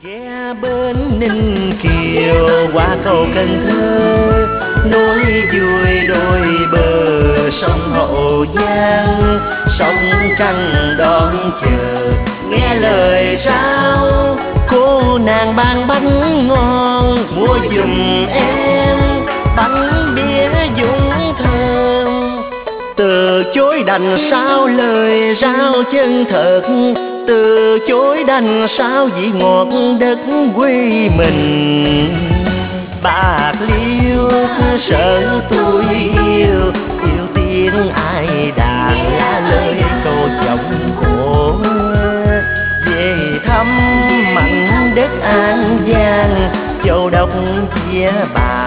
Ghé bên Ninh Kiều qua cầu Cần Thơ, nối vui đôi bờ sông Hậu Giang. Sông trăng đón chờ nghe lời trao, cô nàng ban bánh ngon mua giùm em bánh bía dũng thơm. Từ chối đành sao lời rao chân thật, từ chối đành sao vị ngọt đất quê mình. Bạc Liêu sợ tôi yêu, yêu tiếng ai đàn lá lời câu giọng khổ. Về thăm mảnh đất An Giang, châu đốc chia bà